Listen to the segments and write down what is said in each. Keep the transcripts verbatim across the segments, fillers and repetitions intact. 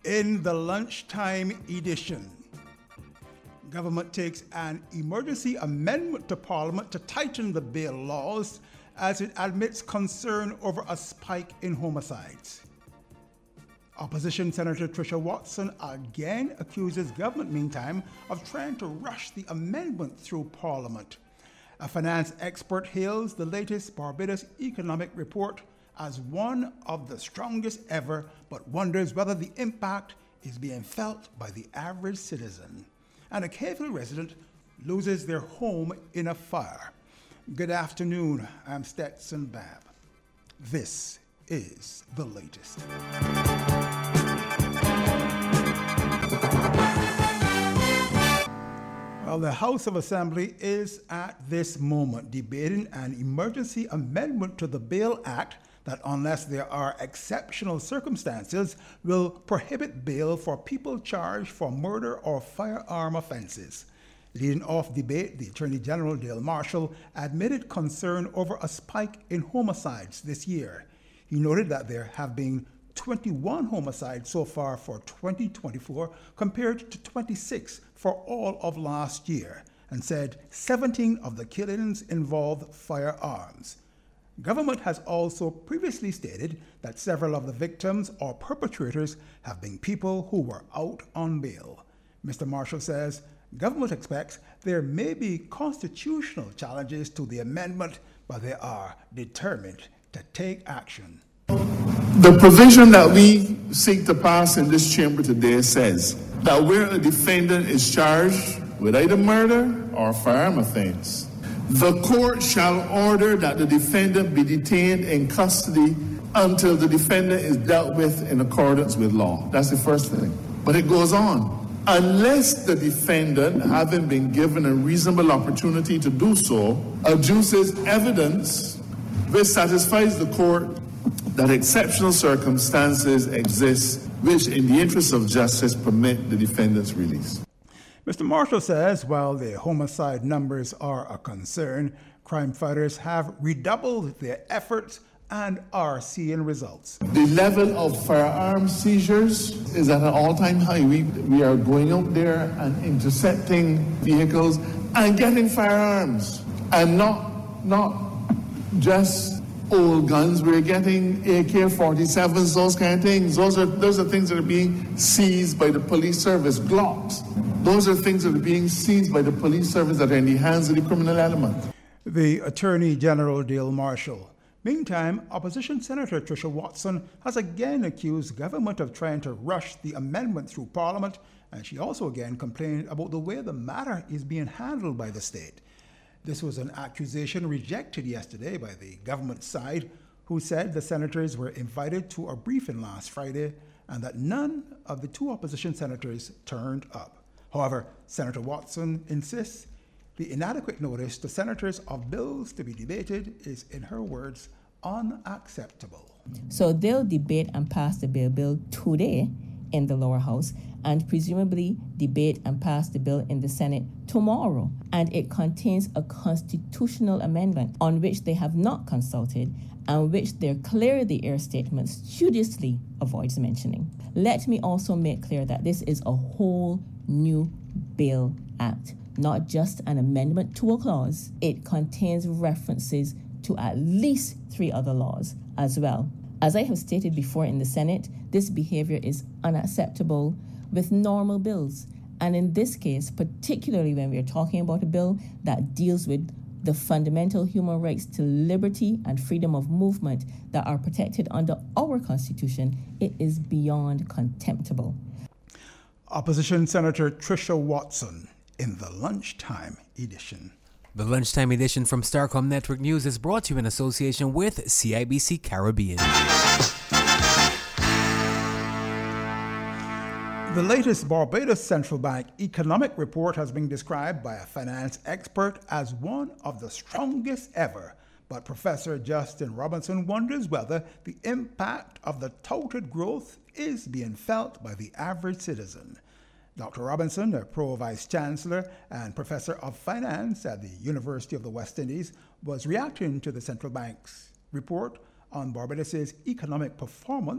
In the lunchtime edition, government takes an emergency amendment to Parliament to tighten the bail laws as it admits concern over a spike in homicides. Opposition Senator Tricia Watson again accuses government, meantime, of trying to rush the amendment through Parliament. A finance expert hails the latest Barbados economic report as one of the strongest ever, but wonders whether the impact is being felt by the average citizen. And a Caveville resident loses their home in a fire. Good afternoon, I'm Stetson Babb. This is the latest. Well, the House of Assembly is at this moment debating an emergency amendment to the Bail Act that, unless there are exceptional circumstances, will prohibit bail for people charged for murder or firearm offenses. Leading off debate, the Attorney General, Dale Marshall, admitted concern over a spike in homicides this year. He noted that there have been twenty-one homicides so far for twenty twenty-four compared to twenty-six for all of last year, and said seventeen of the killings involved firearms. Government has also previously stated that several of the victims or perpetrators have been people who were out on bail. Mister Marshall says government expects there may be constitutional challenges to the amendment, but they are determined to take action. The provision that we seek to pass in this chamber today says that where a defendant is charged with either murder or firearm offense, the court shall order that the defendant be detained in custody until the defendant is dealt with in accordance with law. That's the first thing. But it goes on. Unless the defendant, having been given a reasonable opportunity to do so, adduces evidence which satisfies the court that exceptional circumstances exist which, in the interest of justice, permit the defendant's release. Mister Marshall says while the homicide numbers are a concern, crime fighters have redoubled their efforts and are seeing results. The level of firearm seizures is at an all-time high. We, we are going out there and intercepting vehicles and getting firearms. And not, not just old guns, we're getting A K forty-sevens, those kind of things. Those are, those are things that are being seized by the police service. Glocks. Those are things that are being seized by the police service that are in the hands of the criminal element. The Attorney General, Dale Marshall. Meantime, Opposition Senator Tricia Watson has again accused government of trying to rush the amendment through Parliament, and she also again complained about the way the matter is being handled by the state. This was an accusation rejected yesterday by the government side, who said the senators were invited to a briefing last Friday and that none of the two opposition senators turned up. However, Senator Watson insists the inadequate notice to senators of bills to be debated is, in her words, unacceptable. So they'll debate and pass the bill bill today in the lower house and presumably debate and pass the bill in the Senate tomorrow. And it contains a constitutional amendment on which they have not consulted and which their clear the air statement studiously avoids mentioning. Let me also make clear that this is a whole new Bail Act, not just an amendment to a clause. It contains references to at least three other laws as well. As I have stated before in the Senate, this behavior is unacceptable with normal bills. And in this case, particularly when we are talking about a bill that deals with the fundamental human rights to liberty and freedom of movement that are protected under our Constitution, it is beyond contemptible. Opposition Senator Tricia Watson in the Lunchtime Edition. The Lunchtime Edition from Starcom Network News is brought to you in association with C I B C Caribbean. The latest Barbados Central Bank economic report has been described by a finance expert as one of the strongest ever. But Professor Justin Robinson wonders whether the impact of the touted growth is being felt by the average citizen. Doctor Robinson, a Pro-Vice Chancellor and Professor of Finance at the University of the West Indies, was reacting to the Central Bank's report on Barbados' economic performance for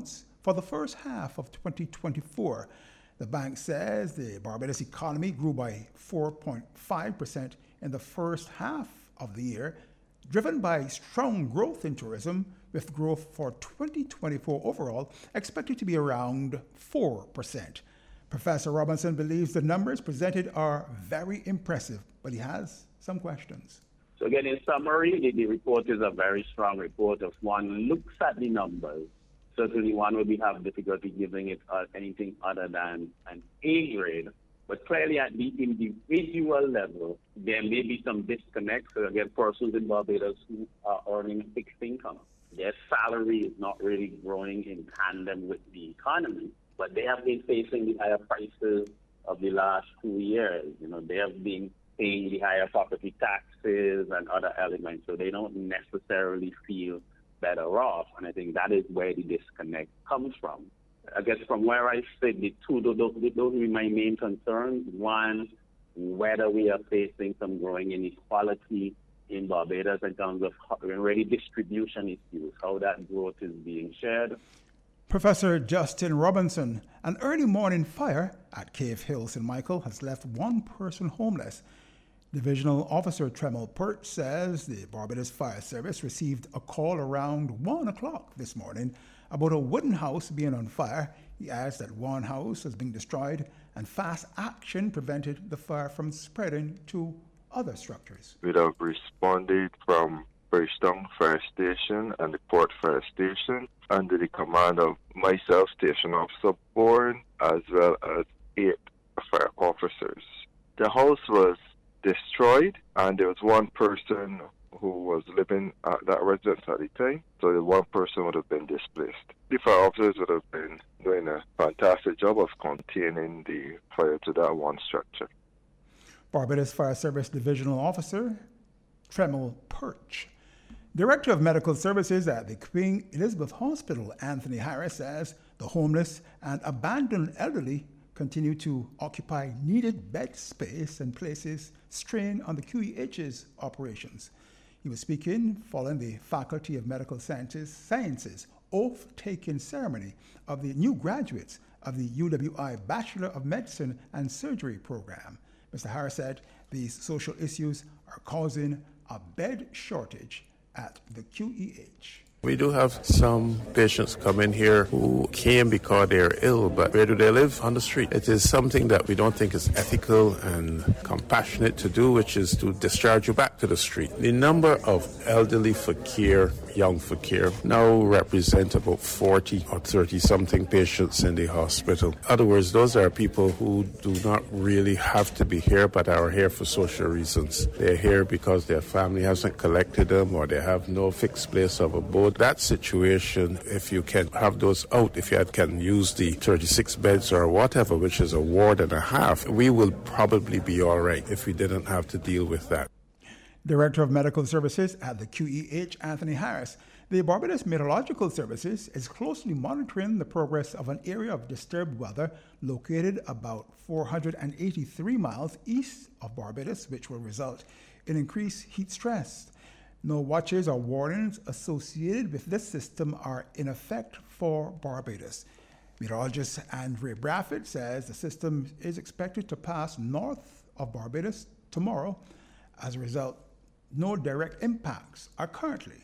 for the first half of twenty twenty-four. The bank says the Barbados economy grew by four point five percent in the first half of the year, driven by strong growth in tourism, with growth for twenty twenty-four overall expected to be around four percent. Professor Robinson believes the numbers presented are very impressive, but he has some questions. So again, in summary, the, the report is a very strong report. If one looks at the numbers, certainly one would be have difficulty giving it uh, anything other than an A grade. But clearly at the individual level, there may be some disconnects. So again, persons in Barbados who are earning fixed income, their salary is not really growing in tandem with the economy, but they have been facing the higher prices of the last two years. You know, they have been paying the higher property taxes and other elements, so they don't necessarily feel better off. And I think that is where the disconnect comes from. I guess from where I sit, the two, those, those will be my main concerns. One, whether we are facing some growing inequality in Barbados in terms of already distribution issues, how that growth is being shared. Professor Justin Robinson, an early morning fire at Cave Hill, Saint Michael, has left one person homeless. Divisional Officer Tremel Pert says the Barbados Fire Service received a call around one o'clock this morning about a wooden house being on fire. He adds that one house has been destroyed and fast action prevented the fire from spreading to other structures. We have responded from Bridgetown Fire Station and the Port Fire Station under the command of myself, Station Officer Bourne, as well as eight fire officers. The house was destroyed and there was one person who was living at that residence at the time, so the one person would have been displaced. The fire officers would have been doing a fantastic job of containing the fire to that one structure. Barbados Fire Service Divisional Officer Tremel Perch. Director of Medical Services at the Queen Elizabeth Hospital, Anthony Harris, says the homeless and abandoned elderly continue to occupy needed bed space and places strain on the Q E H's operations. He was speaking following the Faculty of Medical Sciences, Sciences oath-taking ceremony of the new graduates of the U W I Bachelor of Medicine and Surgery program. Mister Harris said these social issues are causing a bed shortage at the Q E H. We do have some patients come in here who came because they're ill, but where do they live? On the street. It is something that we don't think is ethical and compassionate to do, which is to discharge you back to the street. The number of elderly fakir, young fakir, now represent about forty or thirty-something patients in the hospital. In other words, those are people who do not really have to be here, but are here for social reasons. They're here because their family hasn't collected them or they have no fixed place of abode. That situation, if you can have those out, if you can use the thirty-six beds or whatever, which is a ward and a half, we will probably be all right if we didn't have to deal with that. Director of Medical Services at the Q E H, Anthony Harris. The Barbados Meteorological Services is closely monitoring the progress of an area of disturbed weather located about four hundred eighty-three miles east of Barbados, which will result in increased heat stress. No watches or warnings associated with this system are in effect for Barbados. Meteorologist Andre Braffett says the system is expected to pass north of Barbados tomorrow. As a result, no direct impacts are currently.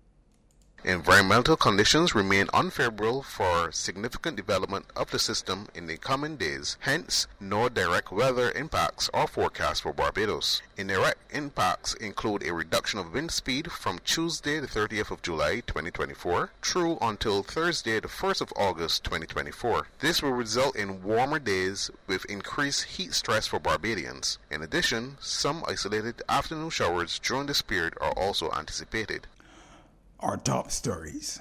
Environmental conditions remain unfavorable for significant development of the system in the coming days, hence no direct weather impacts are forecast for Barbados. Indirect impacts include a reduction of wind speed from Tuesday the thirtieth of July twenty twenty-four through until Thursday the first of August twenty twenty-four. This will result in warmer days with increased heat stress for Barbadians. In addition, some isolated afternoon showers during this period are also anticipated. Our top stories.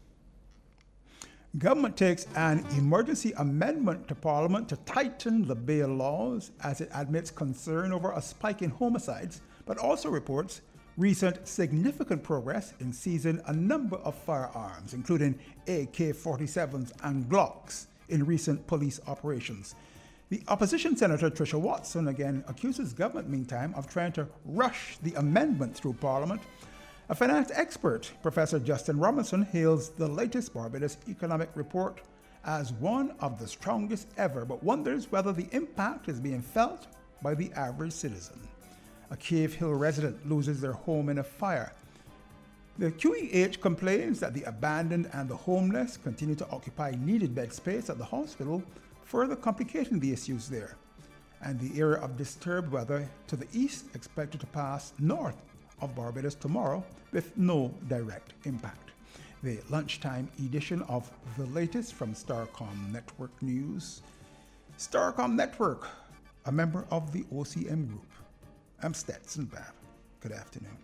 Government takes an emergency amendment to Parliament to tighten the bail laws as it admits concern over a spike in homicides, but also reports recent significant progress in seizing a number of firearms, including A K forty-sevens and Glocks, in recent police operations. The opposition Senator Tricia Watson again accuses government, meantime, of trying to rush the amendment through Parliament. A finance expert, Professor Justin Robinson, hails the latest Barbados economic report as one of the strongest ever, but wonders whether the impact is being felt by the average citizen. A Cave Hill resident loses their home in a fire. The Q E H complains that the abandoned and the homeless continue to occupy needed bed space at the hospital, further complicating the issues there. And the area of disturbed weather to the east expected to pass north of Barbados tomorrow with no direct impact. The lunchtime edition of the latest from Starcom Network News. Starcom Network, a member of the O C M Group. I'm Stetson Babb. Good afternoon.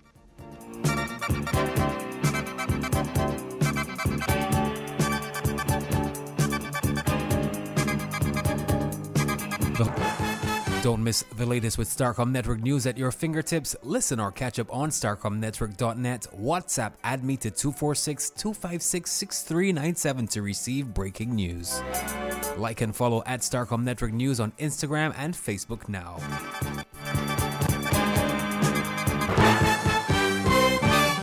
Don't miss the latest with Starcom Network News at your fingertips. Listen or catch up on starcom network dot net. WhatsApp add me to two four six, two five six, six three nine seven to receive breaking news. Like and follow at Starcom Network News on Instagram and Facebook now.